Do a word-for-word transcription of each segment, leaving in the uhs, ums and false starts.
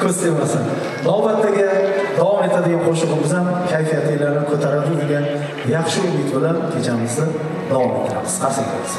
ko'z tegmasin. Navbatdagi davom etadigan qo'shig'imiz ham kayfiyatinglarni ko'taradi degan yaxshi umid bilan kechamizni davom ettiramiz. Qarsak bo'lsin.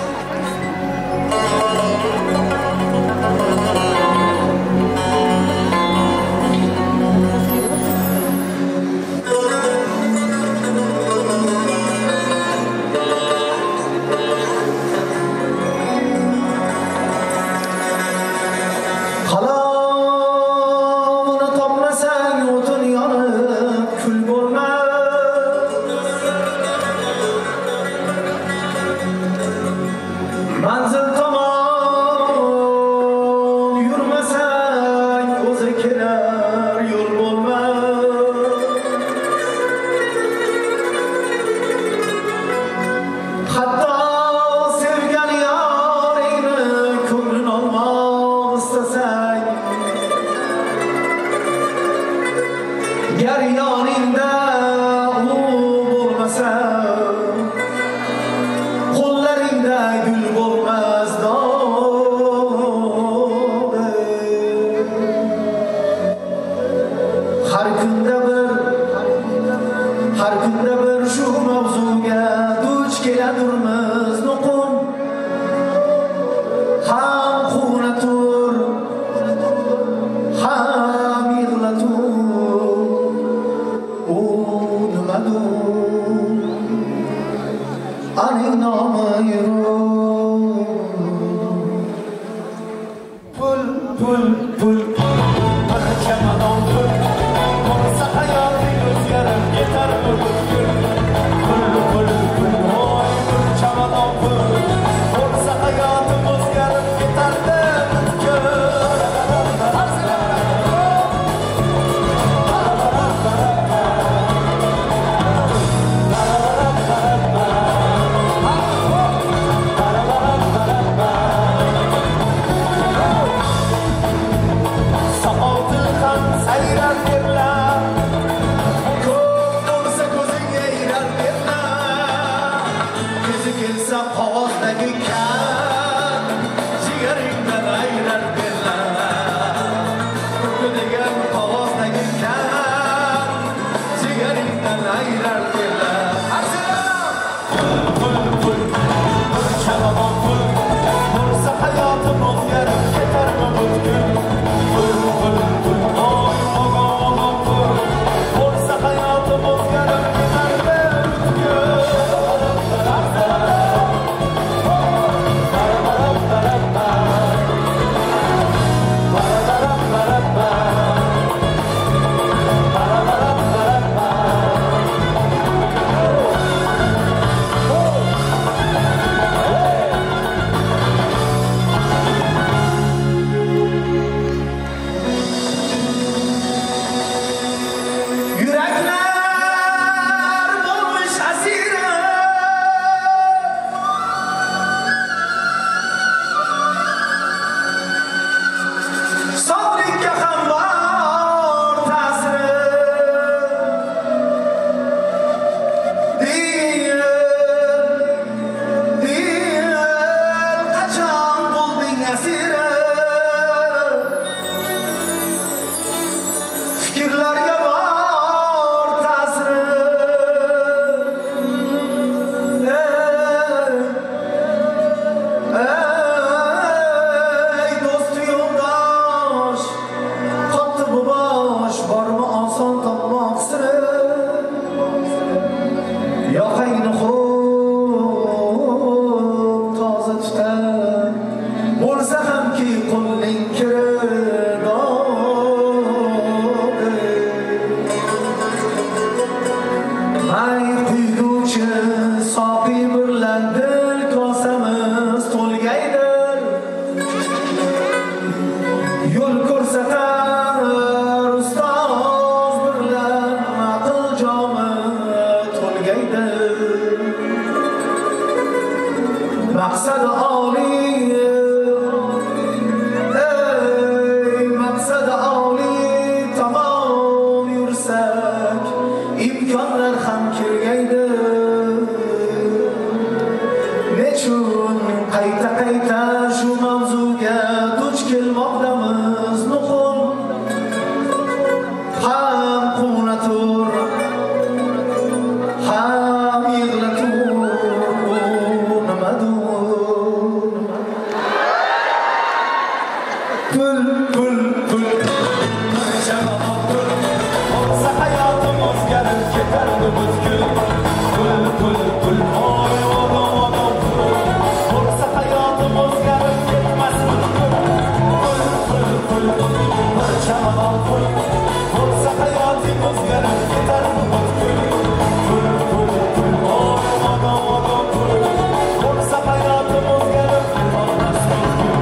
pul pul Shamadan pul Olsa hayotim o'zgarib ketardi butkul Pul pul pul Oy odam odam pul Olsa hayotim o'zgarib ketmas butkul Pul pul pul Shamadan pul Olsa hayotim o'zgarib ketardi butkul Pul pul pul Oy odam odam pul Olsa hayotim o'zgarib ketmas butkul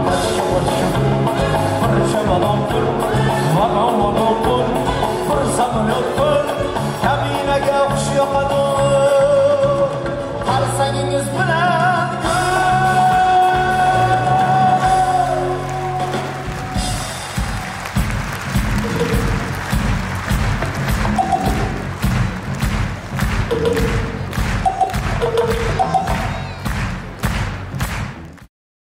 Shamadan pul Vagon vagon pul Pul samolyot pul Kabinaga xush yoqadi Qarsangiz bilan